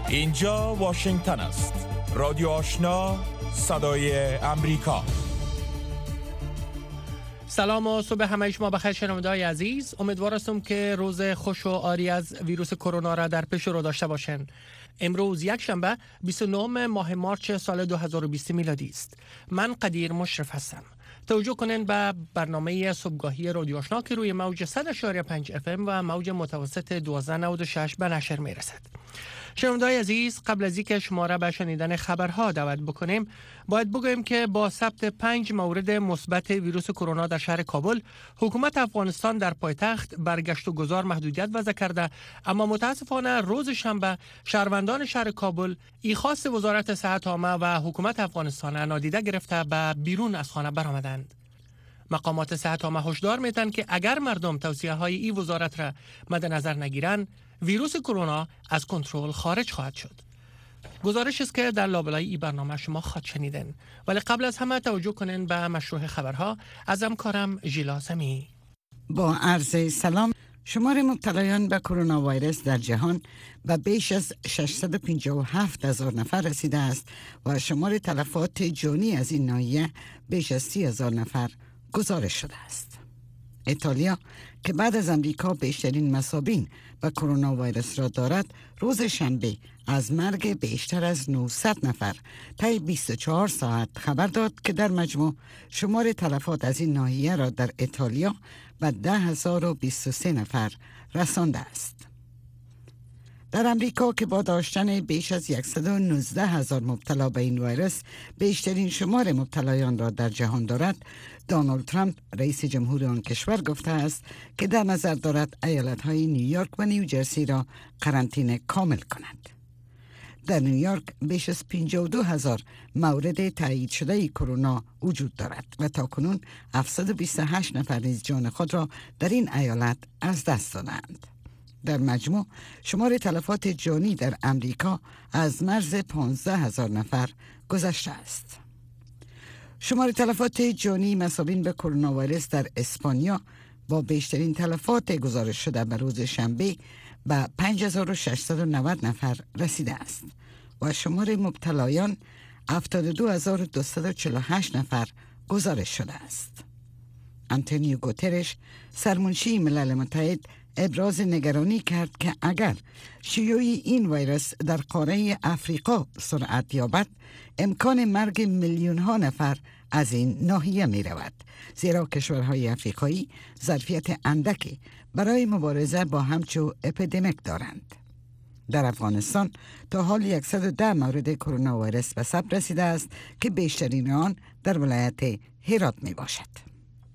اینجا واشنگتن است. رادیو آشنا، صدای امریکا. سلام و صبح همه شما بخیر شنونده‌های عزیز. امیدوار هستم که روز خوش و عاری از ویروس کرونا را در پیش رو داشته باشین. امروز یک شنبه 29 ماه مارس سال 2020 میلادی است. من قدیر مشرف هستم. توجه کنین به برنامه صبحگاهی رادیو آشنا که روی موج 100.5 FM و موج متوسط 1296 به نشر میرسد. شنونده‌های عزیز، قبل از اینکه شما را به شنیدن خبرها دعوت بکنیم، باید بگوییم که با ثبت 5 مورد مثبت ویروس کرونا در شهر کابل، حکومت افغانستان در پایتخت برگشت و گذار محدودیت وضع کرده، اما متاسفانه روز شنبه شهروندان شهر کابل ایخواست وزارت صحت عامه و حکومت افغانستان نادیده گرفته به بیرون از خانه برآمدند. مقامات صحت عامه هشدار میدن که اگر مردم توصیه‌های این وزارت را مد نظر نگیرند، ویروس کرونا از کنترل خارج خواهد شد. گزارش است که در لابلای این برنامه شما خواهد شنیدن. ولی قبل از همه توجه کنین به مشروع خبرها از همکارم ژیلا سمی. با عرض سلام، شمار مبتلایان به کرونا ویروس در جهان به بیش از 657,000 نفر رسیده است و شمار تلفات جانی از این ناحیه بیش از 30,000 نفر گزارش شده است. ایتالیا که بعد از امریکا بیشترین مصابین و کرونا ویروس را دارد، روز شنبه از مرگ بیشتر از 900 نفر طی 24 ساعت خبر داد که در مجموع شمار تلفات از این ناحیه را در ایتالیا به 10,023 نفر رسانده است. در امریکا که با داشتن بیش از 119,000 مبتلا به این ویروس بیشترین شمار مبتلایان را در جهان دارد، دونالد ترامپ رئیس جمهور آن کشور گفته است که در نظر دارد ایالت‌های نیویورک و نیوجرسی را قرنطینه کامل کند. در نیویورک بیش از 52,000 مورد تایید شده کرونا وجود دارد و تاکنون 728 نفر نیز جان خود را در این ایالت از دست دادند. در مجموع شمار تلفات جانی در امریکا از مرز 15,000 نفر گذشته است. شمار تلفات جانی مصابین به کرونا ویروس در اسپانیا با بیشترین تلفات گزارش شده به روز شنبه به 5,690 نفر رسیده است و شمار مبتلایان 72,248 نفر گزارش شده است. آنتونیو گوترش، سرمنشی ملل متحد، ابراز نگرانی کرد که اگر شیوع این ویروس در قاره افریقا سرعت یابد، امکان مرگ میلیون ها نفر از این ناحیه می رود، زیرا کشورهای افریقایی ظرفیت اندکی برای مبارزه با همچو اپیدمیک دارند. در افغانستان تا حال 110 مورد کرونا ویروس به ثبت رسیده است که بیشترین آن در ولایت هرات می باشد.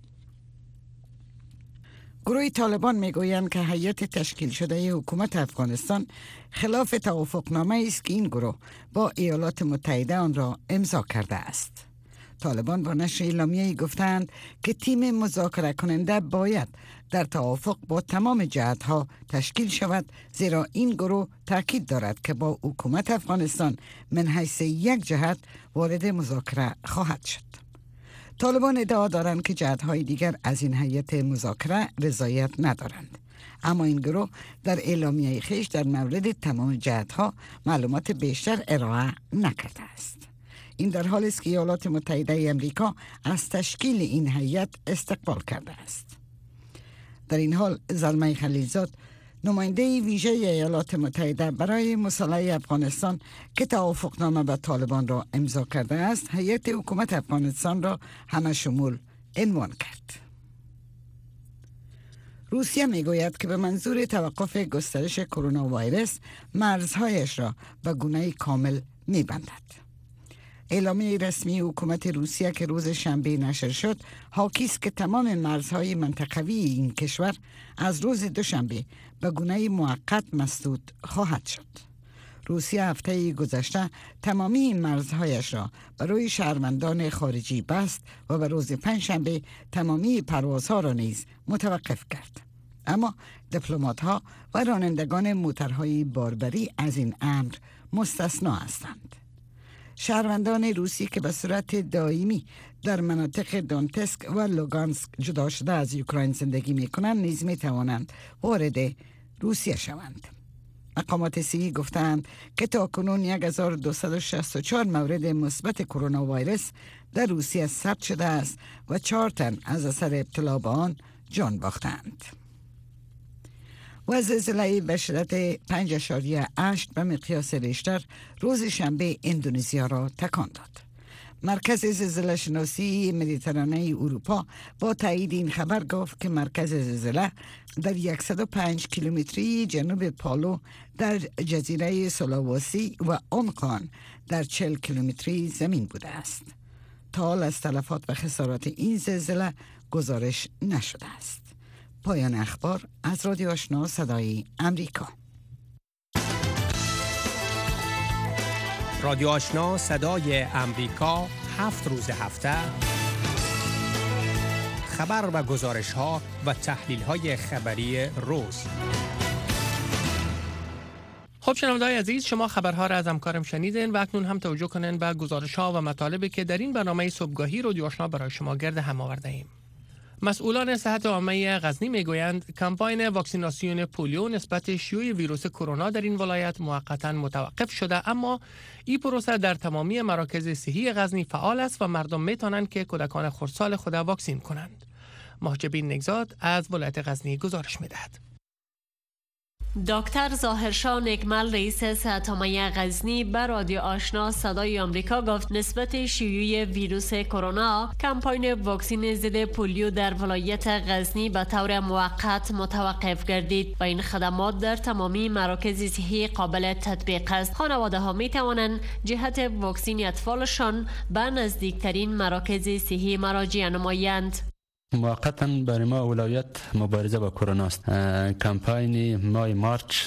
گروه طالبان میگویند که هیئت تشکیل شده حکومت افغانستان خلاف توافقنامه است که این گروه با ایالات متحده آن را امضا کرده است. طالبان با نشر اعلامیه‌ای گفتند که تیم مذاکره کننده باید در توافق با تمام جهت‌ها تشکیل شود، زیرا این گروه تاکید دارد که با حکومت افغانستان من حیث یک جهت وارد مذاکره خواهد شد. طالبان ادعا دارند که جهت‌های دیگر از این هیئت مذاکره رضایت ندارند، اما این گروه در اعلامیه خویش در مورد تمام جهت‌ها معلومات بیشتر ارائه نکرده است. این در حالی است که ایالات متحده آمریکا از تشکیل این هیئت استقبال کرده است. در این حال زلمه خلیلزاد، نماینده ویژه ایالات متحده برای مصالحه افغانستان که توافقنامه با طالبان را امضا کرده است، هیئت حکومت افغانستان را همه شمول عنوان کرد. روسیه میگوید که به منظور توقف گسترش کرونا ویروس مرزهایش را به گونه کامل میبندد. اعلامیه رسمی حکومت روسیه که روز شنبه نشر شد حاکی است که تمام مرزهای منطقوی این کشور از روز دوشنبه به گونه موقت مسدود خواهد شد. روسیه هفته گذشته تمامی این مرزهایش را برای شهروندان خارجی بست و به روز پنجشنبه تمامی پروازها را نیز متوقف کرد. اما دیپلمات‌ها و رانندگان موترهای باربری از این امر مستثنا هستند. شهروندان روسی که به صورت دائمی در مناطق دونتسک و لوگانسک جدا شده از اوکراین زندگی می کنند نیز می توانند وارد روسیه شوند. مقامات صحی گفتند که تاکنون 1264 مورد مثبت کرونا ویروس در روسیه ثبت شده است و 4 تن از اثر ابتلا به آن جان باختند. و زلزله به شدت 5.8 به مقیاس ریشتر روز شنبه اندونزیا را تکان داد. مرکز زلزله شناسی مدیترانه اروپا با تایید این خبر گفت که مرکز زلزله در 105 کیلومتری جنوب پالو در جزیره سولاواسی و عمقان در 40 کیلومتری زمین بوده است. تا حال از تلفات و خسارات این زلزله گزارش نشده است. پایان اخبار از رادیو آشنا صدای امریکا. رادیو آشنا صدای امریکا 7 روز هفته خبر و گزارش ها و تحلیل های خبری روز. خب شنونده‌های عزیز، شما خبرها را از همکارم شنیدین و اکنون هم توجه کنین به گزارش ها و مطالبی که در این برنامه صبحگاهی رادیو آشنا برای شما گرد هم آورده ایم. مسئولان صحت عامه غزنی میگویند کمپاین واکسیناسیون پولیو نسبت شیوع ویروس کرونا در این ولایت موقتا متوقف شده، اما این پروسه در تمامی مراکز صحی غزنی فعال است و مردم میتونند که کودکان خردسال خود واکسین کنند. محجبین نگزاد از ولایت غزنی گزارش میدهد. دکتر ظاهرشاه نکمل رئیس صحت عامه غزنی به رادیو آشنا صدای آمریکا گفت نسبت شیوع ویروس کرونا کمپاین واکسن ضد پولیو در ولایت غزنی به طور موقت متوقف گردید و این خدمات در تمامی مراکز صحی قابل تطبیق است. خانواده ها می توانند جهت واکسن اطفالشان به نزدیکترین مراکز صحی مراجعه نمایند. موقتا برای ما ولایت مبارزه با کرونا است. کمپاین ماه مارچ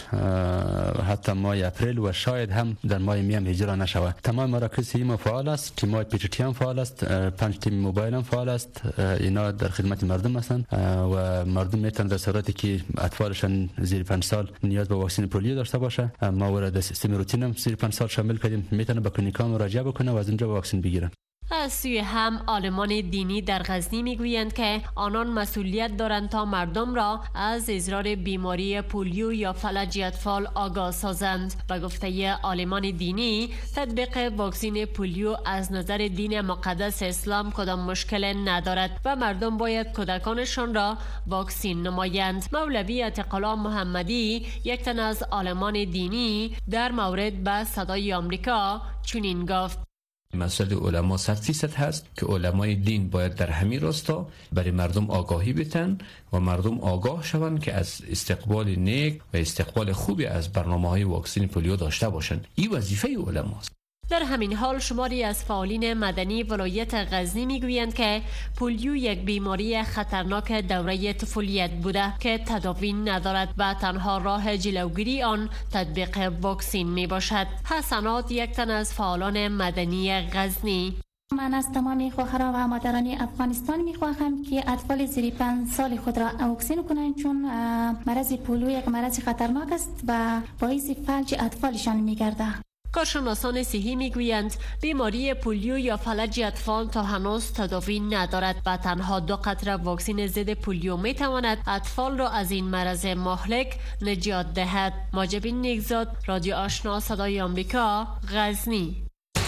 حتی ماه اپریل و شاید هم در ماه می هم اجرا نشود. تمام مراکز صحی ما فعال است. تیم پیچتی هم فعال است، 5 تیم موبایل هم فعال است. اینا در خدمت مردم هستند و مردم میتونن در صورتی که اطفالشان زیر 5 سال نیاز به واکسن پولیو داشته باشه، ما وارد سیستم روتین هم زیر 5 سال شامل کردیم، میتونه به کلینیک‌ها مراجعه بکنه و از اونجا واکسن بگیرن. از سوی هم عالمان دینی در غزنی میگویند که آنان مسئولیت دارند تا مردم را از اضرار بیماری پولیو یا فلج اطفال آگاه سازند. به گفته عالمان دینی تطبیق واکسن پولیو از نظر دین مقدس اسلام کدام مشکل ندارد و مردم باید کودکانشان را واکسن نمایند. مولوی عتیق‌الله محمدی یک تن از عالمان دینی در مورد به صدای آمریکا چنین گفت: مسئله علما 100% هست که علمای دین باید در همین راستا برای مردم آگاهی بتن و مردم آگاه شوند که از استقبال نیک و استقبال خوبی از برنامه‌های واکسن پولیو داشته باشند. این وظیفه علماست. در همین حال شماری از فعالین مدنی ولایت غزنی میگویند که پولیو یک بیماری خطرناک دوره طفولیت بوده که تداوی ندارد و تنها راه جلوگیری آن تطبیق واکسن می باشد. حسنات یک تن از فعالان مدنی غزنی: من از تمام خواهران و مادران افغانستان میخواهم که اطفال زیر 5 سال خود را واکسن کنند، چون مرض پولیو یک مرض خطرناک است و باعث فلج اطفالشان میگرده. کارشناسان صحی میگویند بیماری پولیو یا فلج اطفال تا هنوز تداوی ندارد و تنها 2 قطره واکسن ضد پولیو میتواند اطفال را از این مرض مهلک نجات دهد. محجبین نگزاد، رادیو آشنا صدای آمریکا، غزنی.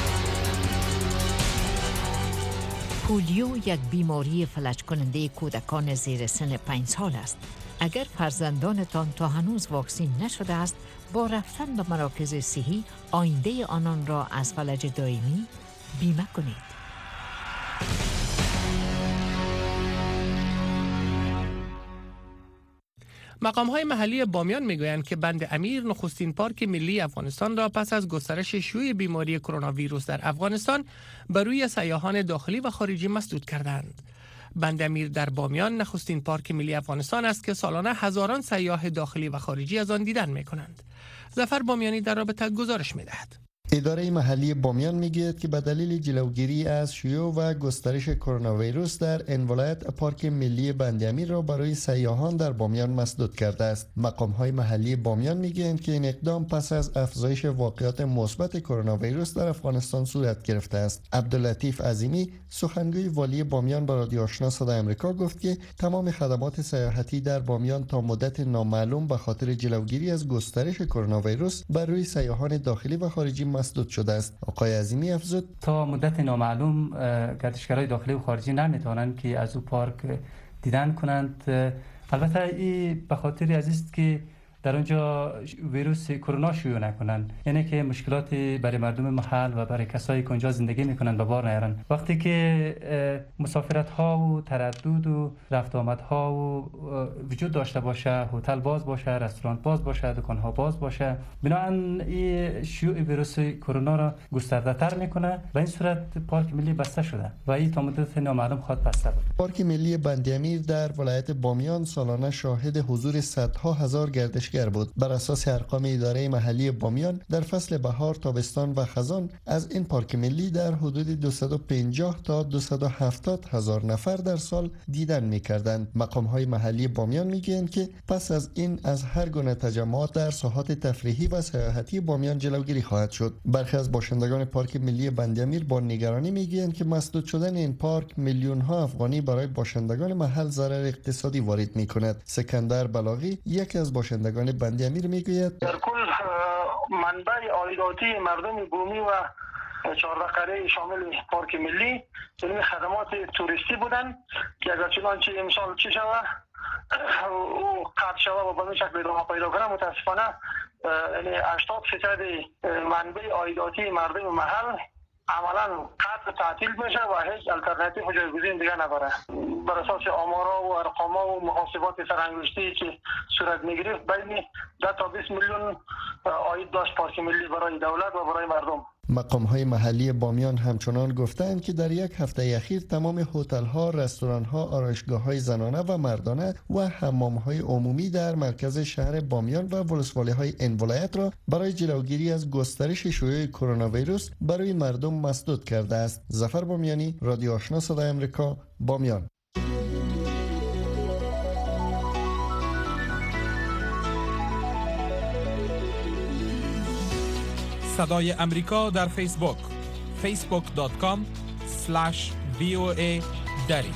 پولیو یک بیماری فلج کننده کودکان زیر سن 5 سال است. اگر فرزندانتان تا هنوز واکسن نشده است، با رفتن به مراکز صحی آینده آنان را از فلج دائمی بیمه کنید. مقام‌های محلی بامیان میگویند که بند امیر نخستین پارک ملی افغانستان را پس از گسترش شیوع بیماری کرونا ویروس در افغانستان بر روی سیاحان داخلی و خارجی مسدود کردند. بند امیر در بامیان نخستین پارک ملی افغانستان است که سالانه هزاران سیاح داخلی و خارجی از آن دیدن می‌کنند. ظفر بامیانی در رابطه گزارش می‌دهد. اداره محلی بامیان میگوید که به دلیل جلوگیری از شیوع و گسترش کرونا ویروس در این ولایت پارک ملی بند امیر را برای سیاحان در بامیان مسدود کرده است. مقام های محلی بامیان میگویند که این اقدام پس از افزایش واقعات مثبت کرونا ویروس در افغانستان صورت گرفته است. عبداللطیف عظیمی سخنگوی والی بامیان با رادیو آشنا صدای آمریکا گفت که تمام خدمات سیاحتی در بامیان تا مدت نامعلوم به خاطر جلوگیری از گسترش کرونا ویروس بر روی سیاحان داخلی و خارجی مسدود شده است. آقای عظیمی افزود تا مدت نامعلوم گردشگرای داخلی و خارجی نمیتوانند که از او پارک دیدن کنند. البته این به خاطر است که در اونجا ویروس کرونا شیوع نکنند، یعنی که مشکلاتی برای مردم محل و برای کسایی که اونجا زندگی میکنند به بار نیارن. وقتی که مسافرت ها و تردد و رفت آمد ها و وجود داشته باشه، هتل باز باشه، رستوران باز باشه، دکان ها باز باشه، بنابراین این شیوع ویروس کرونا را گسترده تر میکنه و این صورت پارک ملی بسته شده و این تا مدت نامعلوم خواهد بسته بود. پارک ملی بند امیر در ولایت بامیان سالانه شاهد حضور صدها هزار گردشگر بود. بر اساس ارقام اداره محلی بامیان در فصل بهار، تابستان و خزان از این پارک ملی در حدود 250 تا 270 هزار نفر در سال دیدن می‌کردند. مقام‌های محلی بامیان می‌گویند که پس از این از هر گونه تجمعات در ساحات تفریحی و سیاحتی بامیان جلوگیری خواهد شد. برخی از باشندگان پارک ملی بند امیر با نگرانی می‌گویند که مسدود شدن این پارک میلیون‌ها افغانی برای باشندگان محل ضرر اقتصادی وارد می‌کند. سکندر بلاغی یکی از باشندگان بند امیر میگوید در کل منبع عایداتی مردم بومی و 14 قریه شامل پارک ملی یعنی خدمات توریستی بودن که اگر چنانچه امسال چی شود او قطع شود و به این شکل ادامه پیدا کنه، متاسفانه یعنی 80% منبع عایداتی مردم محل عملا قطع تعطیل میشه و هیچ الटरनेटिव و جایگزین دیگه نداره. بر اساس آمارها و ارقامها و محاسبات سرانگشتی که صورت میگرفت بین 10 تا 20 میلیون عاید داشت پارک ملی برای دولت و برای مردم. مقام‌های محلی بامیان همچنان گفتند که در یک هفته اخیر تمام هتل‌ها، رستوران‌ها، آرایشگاه‌های زنانه و مردانه و حمام‌های عمومی در مرکز شهر بامیان و ولسوالی‌های این ولایت را برای جلوگیری از گسترش شیوع کرونا ویروس برای مردم مسدود کرده است. ظفر بامیانی، رادیو آشنا صدای آمریکا، بامیان. صدای امریکا در فیسبوک facebook.com/VOA دری.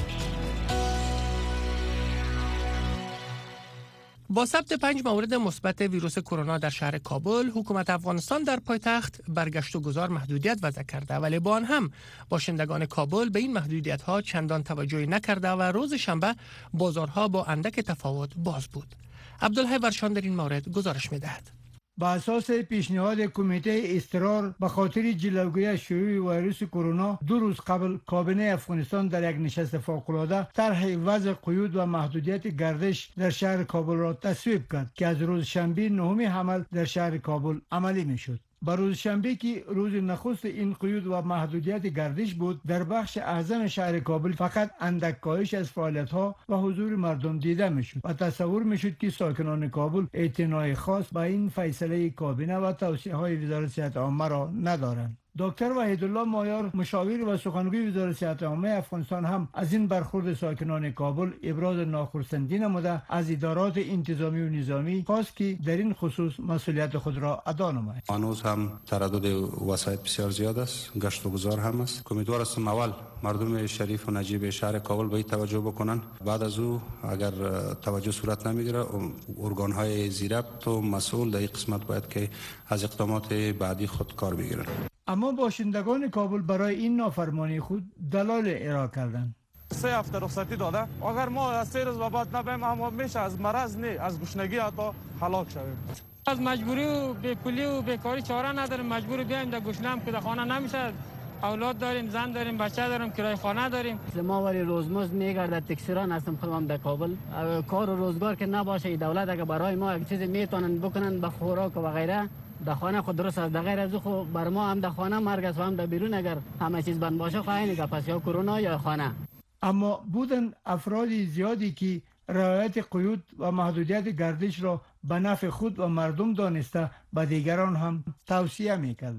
با ثبت 5 مورد مثبت ویروس کرونا در شهر کابل، حکومت افغانستان در پایتخت برگشت و گذار محدودیت وضع کرده، ولی با آن هم باشندگان کابل به این محدودیت‌ها چندان توجهی نکرده و روز شنبه بازارها با اندک تفاوت باز بود. عبدالحی ورشان در این مورد گزارش می‌دهد. با اساس پیشنهاد کمیته اضطرار به خاطر جلوگیری از شیوع ویروس کرونا 2 روز قبل کابینه افغانستان در یک نشست فوق‌العاده طرح وضع قیود و محدودیت گردش در شهر کابل را تصویب کرد که از روز شنبه 9 حمل در شهر کابل عملی می‌شد. بر روز شنبه که روز نخست این قیود و محدودیت گردش بود، در بخش اعظم شهر کابل فقط اندک کاهش از فعالیت‌ها و حضور مردم دیده می‌شد و تصور می‌شد که ساکنان کابل اعتنای خاص با این فیصله کابینه و توصیه‌های وزارت صحت عامه را ندارند. دکتر وحیدالله مایار، مشاور و سخنگوی وزارت صحت عامه افغانستان، هم از این برخورد ساکنان کابل ابراز ناخرسندی نموده از ادارات انتظامی و نظامی خواست که در این خصوص مسئولیت خود را ادا نماید. هنوز هم تردد وسایط بسیار زیاد است، گشت و گذار هم است. امیدوار هستم اول مردم شریف و نجیب شهر کابل به این توجه بکنن، بعد از او اگر توجه صورت نمیگیره ارگان‌های زیربط و مسئول در این قسمت باید که از اقدامات بعدی خود کار بگیرن. اما باشندگان کابل برای این نافرمانی خود دلایل ارائه کردند. 3 هفته رخصتی داده، اگر ما از 3 روز بعد نبیم اما میشه از مرض نه از گشنگی حتی هلاک شویم. از مجبوری و بیپولی و بیکاری چاره نداریم، مجبور بیایم در گشنم که در خانه نمیشه. اولاد داریم، زن داریم، بچه داریم، کرایه خانه داریم. ما ولی روزمزد میگردد تکسیران هستم خودم در کابل. کار و روزگار که نباشه دولت اگه برای ما یک چیز میتونن بکنن به خوراک و غیره در خانه خود درست است. در غیر از خو بر ما هم در خانه مرگ است و هم در بیرون اگر همه چیز بند باشه خواهی که پس یا کرونا یا خانه. اما بودن افراد زیادی که رعایت قیود و محدودیت گردش را به نفع خود و مردم دانسته به دیگران هم توصیه میکردند.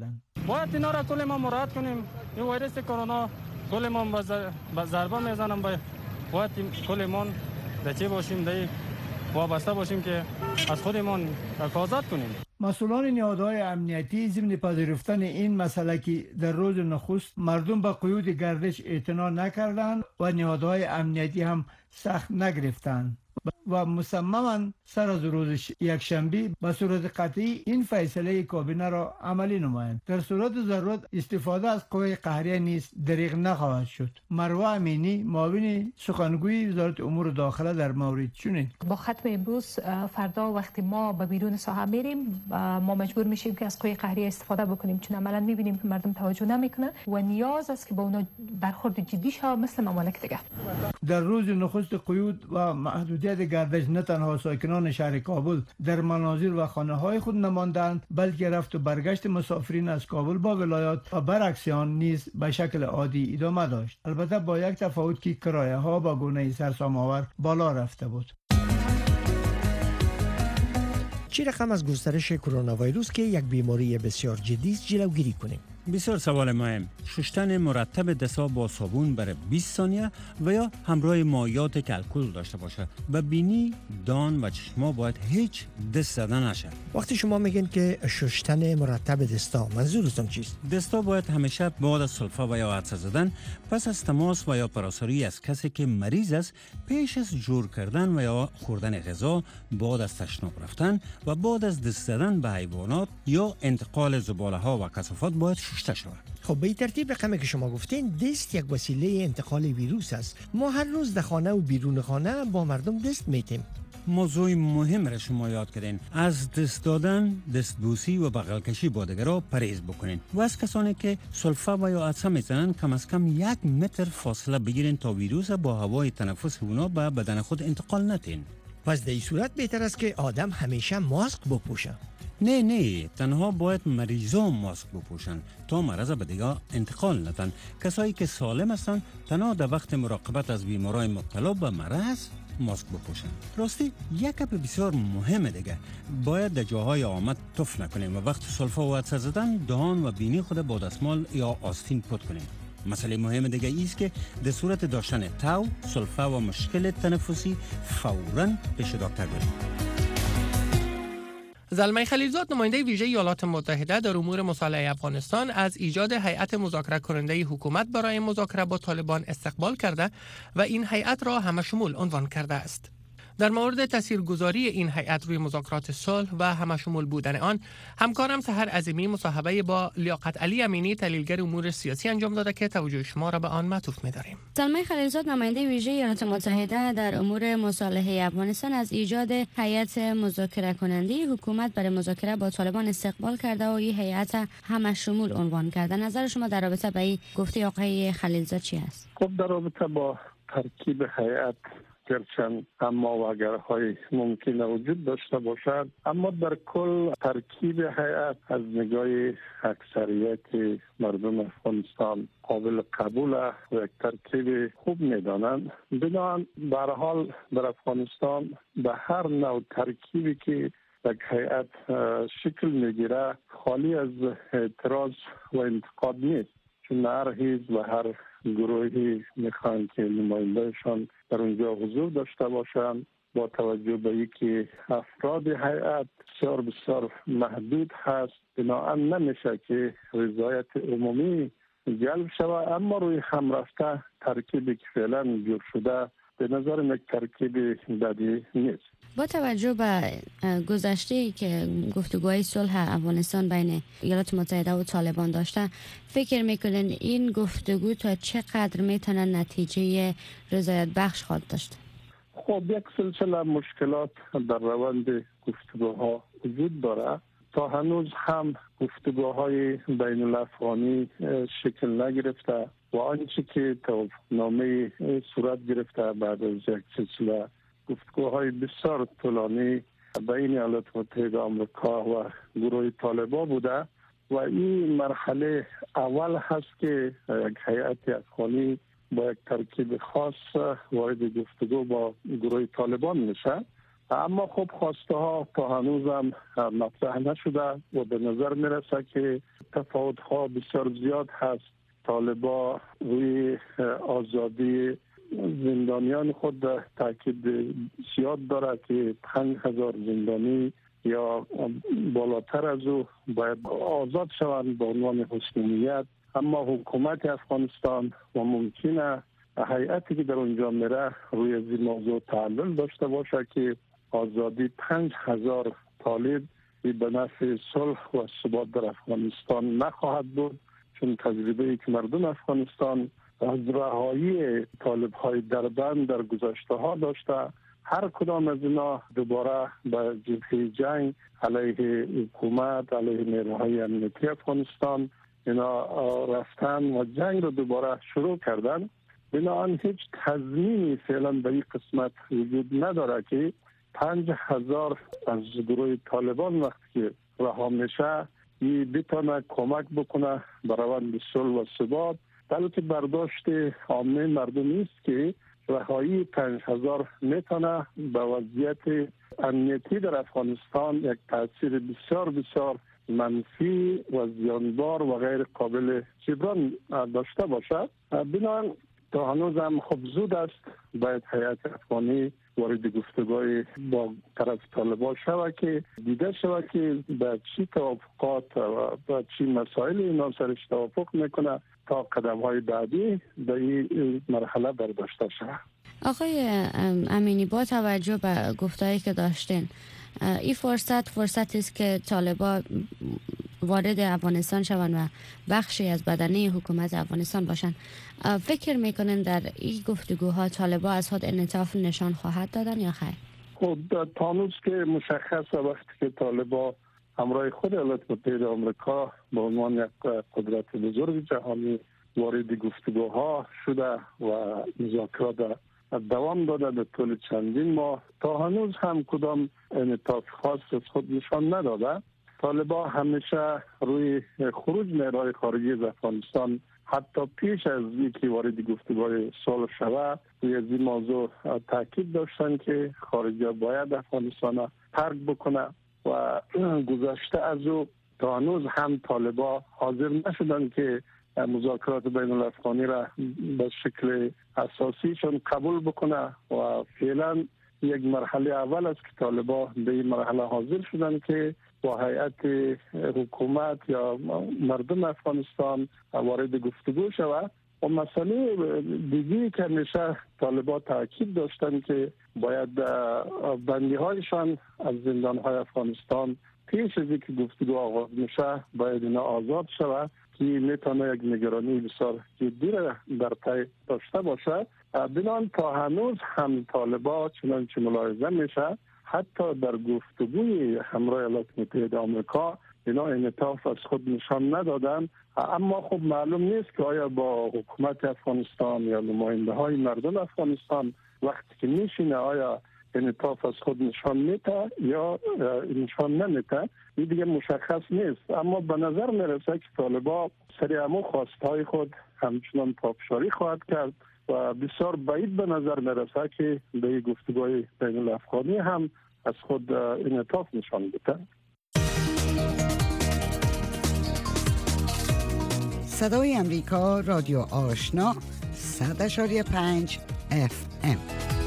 باید اینا را کل ما مراعات کنیم. این ویروس کرونا کل ما به ضربه میزنم. باید کل ما دچه باشیم، دی وابسته باشیم که از خودمان حفاظت کنیم. مسئولان نهادهای امنیتی ضمن پذیرفتن این مسئله که در روز نخست مردم به قیود گردش اعتنا نکردند و نهادهای امنیتی هم سخت نگرفتند و مصمما سر از روز یکشنبه به صورت قطعی این فیصله کابینه را عملی نمایند. در صورت ضرورت استفاده از قوه قهریه نیز دریغ نخواهد شد. مروه امینی، معاون سخنگوی وزارت امور داخله در مورد چنین: با ختم امروز فردا وقتی ما به بیرون ساحه میریم ما مجبور میشیم که از قوه قهریه استفاده بکنیم، چون عملا میبینیم که مردم توجه نمیکنن و نیاز است که با اونا برخورد جدی شه مثل ممالک دیگه. در روز نخست قیود و محدودیت گردش نه تنها ساکنان شهر کابل در منازل و خانه‌های خود نماندند، بلکه رفت و برگشت مسافرین از کابل با ولایات و برعکس آن نیز به شکل عادی ادامه داشت. البته با یک تفاوت که کرایه‌ها با گونه سرسام‌آور بالا رفته بود. چه رقم از گسترش کرونا ویروس که یک بیماری بسیار جدی است جلوگیری کنیم؟ بسیار سوال مهم. شستن مرتب دست‌ها با صابون برای 20 ثانیه و یا همراه مایعات که الکل داشته باشه. به بینی، دان و چشما باید هیچ دست زدن نشه. وقتی شما میگین که شستن مرتب دستا، منظورتون چیست؟ دستا باید همیشه بعد از سلفه و یا عطسه زدن، پس از تماس و یا پراساری از کسی که مریض است، پیش از جور کردن و یا خوردن غذا، بعد از تشناب رفتن و بعد از دست زدن به حیوانات یا انتقال زباله ها و کثافات باید شسته شود. خب به این ترتیب رقمی که شما گفتین دست یک وسیله انتقال ویروس است. ما هر روز در خانه و بیرون خانه با مردم دست میتیم. موضوع مهم را شما یاد کردین. از دست دادن، دستبوسی و بغل کشی با دیگران پرهیز بکنین و از کسانی که سلفه و یا عطسه میزنن کم از کم 1 متر فاصله بگیرین تا ویروس با هوای تنفس اونا به بدن خود انتقال ندین. پس در این صورت بهتر است که آدم همیشه ماسک بپوشه. نه تنها باید مریضان ماسک بپوشن تا مرض به دیگه انتقال ندن. کسایی که سالم هستند تنها در وقت مراقبت از بیمارای مبتلا به مرض ماسک بپوشن. راستی یک گپ بسیار مهمه دیگه، باید در جاهای آمد تف نکنیم و وقت سلفه و عطسه زدن دهان و بینی خود با دستمال یا آستین پاک کنیم. مسئله مهم دیگه ایست که در صورت داشتن تاو، سلفه و مشکل تنفسی فوراً پیش دکتر بریم. زلمه خلیلزاد نماینده ویژه ایالات متحده در امور مصالحه افغانستان از ایجاد هیئت مذاکره کننده حکومت برای مذاکره با طالبان استقبال کرده و این هیئت را همشمول عنوان کرده است. در مورد تاثیرگذاری این هیئت روی مذاکرات صلح و همشمول بودن آن، همکارم سحر عظیمی مصاحبه با لیاقت علی امینی تحلیلگر امور سیاسی انجام داده که توجه شما را به آن معطوف می‌داریم. زلمه خلیلزاد نماینده ویژه ایالات متحده در امور مصالحه افغانستان از ایجاد هیئت مذاکره کننده حکومت برای مذاکره با طالبان استقبال کرده و این هیئت همشمول عنوان کرده. نظر شما در رابطه با این گفته آقای خلیلزاد چی است؟ خب در رابطه با ترکیب هیئت گرچند اما و اگرهای ممکن وجود داشته باشد، اما در کل ترکیب هیئت از نگاه اکثریت مردم افغانستان قابل قبول و یک ترکیب خوب میدانند. بنابراین به هر حال در افغانستان به هر نوع ترکیبی که یک هیئت شکل میگیره خالی از اعتراض و انتقاد نیست، چون هر حزب و هر گروهی میخوان که نمایندهشان در اونجا حضور داشته باشند. با توجه به اینکه افراد هیئت بسیار محدود هست، بنابراین نمیشه که رضایت عمومی جلب شود، اما روی هم رفته ترکیبی که فعلا جور شده به نظر یک ترکیب بدی نیست. با توجه به گذشته‌ای که گفتگوهای صلح افغانستان بین ایالات متحده و طالبان داشته، فکر میکنین این گفتگو تا چقدر میتونه نتیجه رضایت بخش خواهد داشت؟ خب یک سلسله مشکلات در روند گفتگوها وجود داره. تا هنوز هم گفتگوهای بین الافغانی شکل نگرفته و آنچه که توافقنامه صورت گرفته بعد از یک سلسله گفتگوهای بسیار طولانی بین ایالات متحده آمریکا و گروه طالبان بوده و این مرحله اول هست که یک هیئت افغانی با یک ترکیب خاص وارد گفتگو با گروه طالبان میشه اما خب خواسته ها تا هنوز هم مطرح نشده و به نظر میرسه که تفاوت ها بسیار زیاد هست. طالبا روی آزادی زندانیان خود تاکید زیاد داره که 5000 زندانی یا بالاتر از او باید آزاد شوند به عنوان حسن نیت. اما حکومت افغانستان و ممکنه هیئتی که در اونجا میره روی این موضوع تعلل داشته باشه که آزادی 5000 طالب به نفع صلح و ثبات در افغانستان نخواهد بود، چون تجربه‌ای که مردم افغانستان از رهایی طالب‌های دربند در گذشته ها داشته، هر کدام از اینا دوباره به جبهه جنگ علیه حکومت، علیه نیروهای امنیتی افغانستان اینا رفتن و جنگ رو دوباره شروع کردن. بنابراین هیچ تضمینی فعلا به این قسمت وجود نداره که 5000 از گروه طالبان وقتی که رها میشه این بتونه کمک بکنه به روند صلح و ثبات. بلکه برداشت عامه مردم است که رهایی 5000 میتونه به وضعیت امنیتی در افغانستان یک تاثیر بسیار بسیار منفی و زیانبار و غیر قابل جبران داشته باشد. بنابراین تا هنوز هم خب زود است، باید هیئت افغانی وارد گفتگوی با طرف طالبان شود که دیده شود که به چی توافقات و به چی مسائل اینا سرش توافق میکنه تا قدم های بعدی به این مرحله برداشته شود. آقای امینی، با توجه به گفتایی که داشتین، این فرصتی است که طالبان وارد افغانستان شوند و بخشی از بدنه حکومت افغانستان باشند. فکر میکنن در این گفتگوها طالبان از خود انعطاف نشان خواهد دادن یا خیر؟ خب تا هنوز که مشخص وقتی که طالبان همراه خود ایالات متحده آمریکا به عنوان یک قدرت بزرگ جهانی وارد گفتگوها شده و مذاکرات دوام داده به طول چندین ماه، تا هنوز هم کدام انعطاف خاص از خود نشان نداده. طالبان همیشه روی خروج نیروهای خارجی از افغانستان حتی پیش از اینکه وارد گفتگوهای صلح شود روی این موضوع تاکید داشتن که خارجی باید افغانستان ترک بکنه و گذشته از او تا هنوز هم طالبان حاضر نشدن که مذاکرات بین الافغانی را به شکل اساسیشون قبول بکنه و فعلا یک مرحله اول است که طالبان به این مرحله حاضر شدن که با هیئت حکومت یا مردم افغانستان وارد گفتگو شود. و مسئله دیگری که میشه طالبان تاکید داشتن که باید بندی هایشان از زندان های افغانستان پیش از اینکه گفتگو آغاز میشه باید اینا آزاد شود که میتونه یک نگرانی بسیار جدی را در پی داشته باشه. بنابراین تا هنوز هم طالبان چنانچه ملاحظه میشه حتی در گفتگوی همراه ایالات متحده آمریکا اینا انعطاف از خود نشان ندادن. اما خب معلوم نیست که آیا با حکومت افغانستان یا نماینده های مردم افغانستان وقتی که میشینه آیا انعطاف از خود نشان میده یا نشان نمیده، این دیگه مشخص نیست. اما به نظر میرسه که طالبان سری همون خواستهای خود همچنان پافشاری خواهد کرد و بسیار بعید به نظر میرسه که به گفتگوهای بین الافغانی هم از خود انعطاف نشان بده. صدای امریکا، رادیو آشنا، 100.5 FM.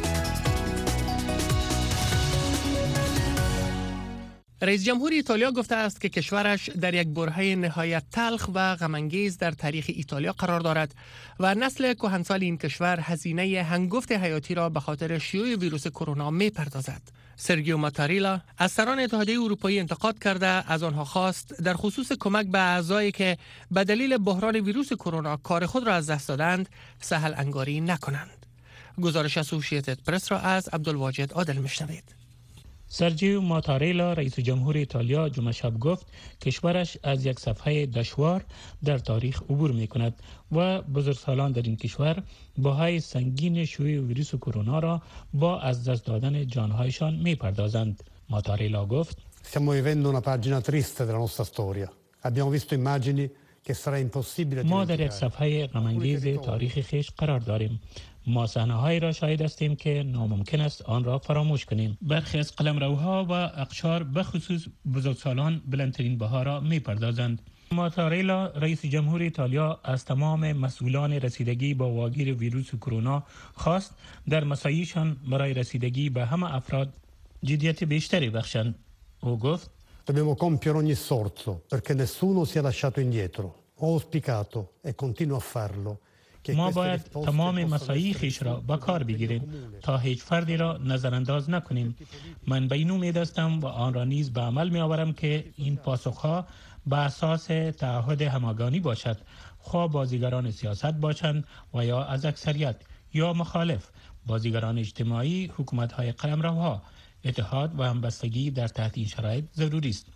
رئیس جمهور ایتالیا گفته است که کشورش در یک برهه نهایت تلخ و غم‌انگیز در تاریخ ایتالیا قرار دارد و نسل کهنسال این کشور هزینه هنگفت حیاتی را به خاطر شیوع ویروس کرونا می‌پردازد. سرگیو ماتاریلا از سران اتحادیه اروپایی انتقاد کرده از آنها خواست در خصوص کمک به اعضایی که به دلیل بحران ویروس کرونا کار خود را از دست دادند سهل انگاری نکنند. گزارش اسوشییتد پرس را از عبدالواجد عادل میشنوید. سرجیو ماتاریلا رئیس جمهور ایتالیا جمعه شب گفت کشورش از یک صفحه دشوار در تاریخ عبور می کند و بزرگسالان در این کشور بهای سنگین شیوع ویروس کرونا را با از دست دادن جانهایشان می پردازند. ماتاریلا گفت Stiamo vivendo una pagina triste della nostra storia. Abbiamo visto immagini ما در یک صفحه غم‌انگیز تاریخ خیش قرار داریم. ما صحنه‌هایی را شاهد هستیم که ناممکن است آن را فراموش کنیم. برخی از قلمروها و اقشار به خصوص بزرگسالان بلندترین بها را می‌پردازند. ماتاریلا رئیس جمهور ایتالیا از تمام مسئولان رسیدگی با واگیر ویروس کرونا خواست در مساعیشان برای رسیدگی به همه افراد جدیت بیشتری بخشند. او گفت: Dobbiamo compiere ogni sforzo perché nessuno sia lasciato indietro. Ho auspicato e continuo a farlo. ما باید تمام مساعی خیش را به کار بگیریم تا هیچ فردی را نظرانداز نکنیم. من به این امید هستم و آن را نیز به عمل می آورم که این پاسخها به اساس تعهد همگانی باشد، خواه بازیگران سیاست باشند و یا از اکثریت یا مخالف، بازیگران اجتماعی، حکومت‌های قلمروها. اتحاد و همبستگی در تحت این شرایط ضروری است.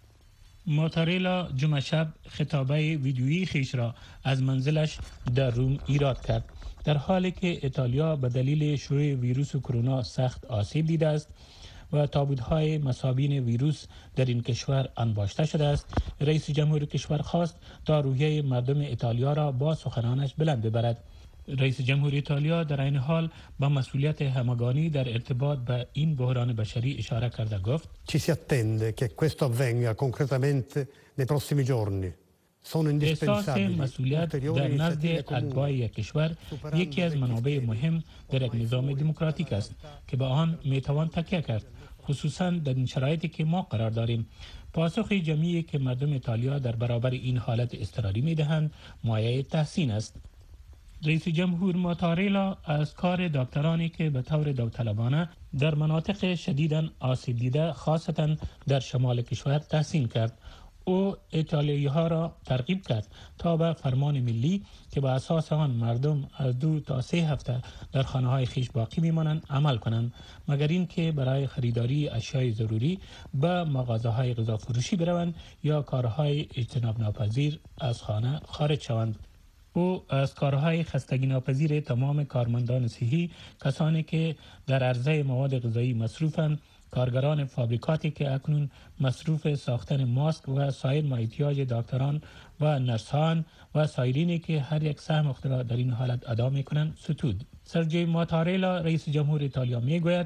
ماتاریلا جمعه شب خطابه ویدیویی خیش را از منزلش در روم ایراد کرد، در حالی که ایتالیا به دلیل شیوع ویروس کرونا سخت آسیب دیده است و تابوت‌های مصابین ویروس در این کشور انباشته شده است. رئیس جمهور کشور خواست تا روحیه مردم ایتالیا را با سخنانش بلند ببرد. رئیس جمهور ایتالیا در این حال با مسئولیت همگانی در ارتباط به این بحران بشری اشاره کرده گفت: Ci si attende che questo avvenga concretamente nei prossimi giorni. احساس مسئولیت در نزد اتباع یک کشور یکی از منابع مهم در یک نظام دموکراتیک است که به آن میتوان تکیه کرد، خصوصا در این شرایطی که ما قرار داریم. پاسخ جمعی که مردم ایتالیا در برابر این حالت اضطراری میدهند مایه تحسین است. رئیس جمهور ماتاریلا از کار دکترانی که به طور داوطلبانه در مناطق شدیداً آسیب دیده خاصتاً در شمال کشور تحسین کرد. او ایتالیایی ها را ترغیب کرد تا به فرمان ملی که به اساس آن مردم از 2 تا 3 هفته در خانه های خیش باقی میمانند عمل کنند، مگر اینکه برای خریداری اشیای ضروری به مغازه های غذا فروشی بروند یا کارهای اجتناب ناپذیر از خانه خارج شوند. او از کارهای خستگی ناپذیر تمام کارمندان صحی، کسانی که در عرضه مواد غذایی مصروفند، کارگران فابریکاتی که اکنون مصروف ساختن ماسک و سایر ما احتیاج دکتران و نرسان و سایرینی که هر یک سهم خود را در این حالت ادا می‌کنند ستود. سرجیو ماتاریلا رئیس جمهور ایتالیا میگوید: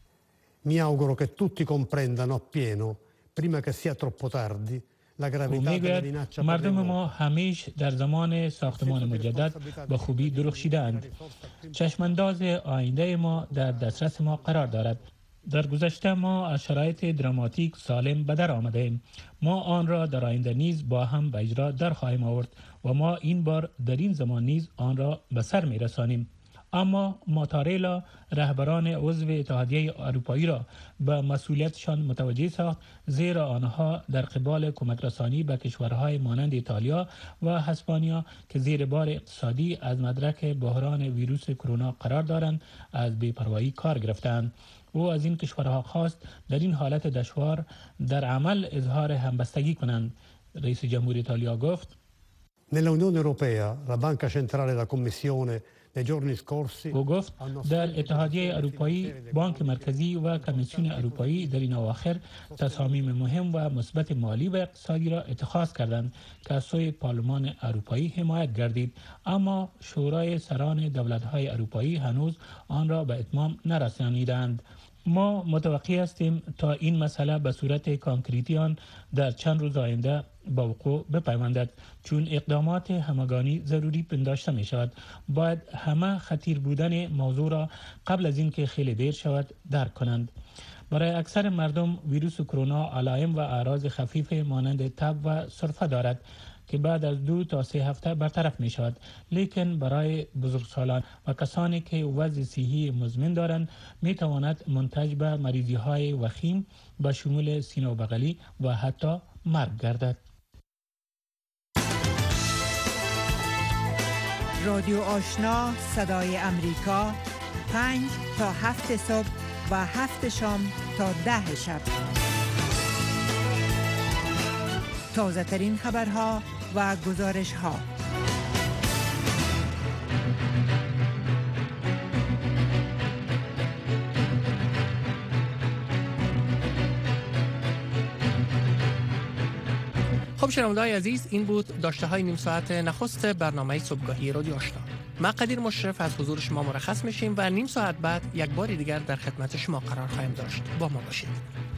Mi auguro che tutti comprendano appieno prima che sia troppo tardi. مردم ما همیشه در زمان ساختمان مجدد به خوبی درخشیدند. چشمانداز آینده ما در دسترس ما قرار دارد. در گذشته ما از شرایط دراماتیک سالم به در آمده ایم. ما آن را در آینده نیز با هم به اجرا در خواهیم آورد و ما این بار در این زمان نیز آن را به سر می رسانیم. اما ماتاریلا رهبران عضو اتحادیه اروپایی را به مسئولیتشان متوجه ساخت، زیرا آنها در قبال کمک رسانی به کشورهای مانند ایتالیا و اسپانیا که زیر بار اقتصادی از مدرک بحران ویروس کرونا قرار دارند از بی‌پروایی کار گرفتند. او از این کشورها خواست در این حالت دشوار در عمل اظهار همبستگی کنند. رئیس جمهور ایتالیا گفت: Nell'Unione Europea, la Banca Centrale e la Commissione او گفت در اتحادیه اروپایی، بانک مرکزی و کمیسیون اروپایی در این اواخر تصامیم مهم و مثبت مالی و اقتصادی را اتخاذ کردند که از سوی پارلمان اروپایی حمایت گردید، اما شورای سران دولت‌های اروپایی هنوز آن را به اتمام نرسانیدند. ما متوقع هستیم تا این مسئله به صورت کانکریتی آن در چند روز آینده با وقوع بپیوندد، چون اقدامات همگانی ضروری پنداشته می شود. باید همه خطیر بودن موضوع را قبل از اینکه خیلی دیر شود درک کنند. برای اکثر مردم ویروس کرونا علائم و اعراض خفیف مانند تب و سرفه دارد که بعد از 2 تا 3 هفته برطرف می شود، لیکن برای بزرگسالان و کسانی که وضع صحی مزمن دارند می تواند منتج به مریضی های وخیم به شمول سینه و بغلی و حتی مرگ گردد. رادیو آشنا صدای امریکا 5 تا 7 صبح و 7 شام تا 10 شب. تازه ترین خبرها و گزارش ها. خب شنونده‌های عزیز، این بود داشته های نیم ساعت نخست برنامه صبحگاهی رادیو آشنا. ما قدیر مشرف از حضور شما مرخص میشیم و نیم ساعت بعد یک بار دیگر در خدمت شما قرار خواهیم داشت. با ما باشید.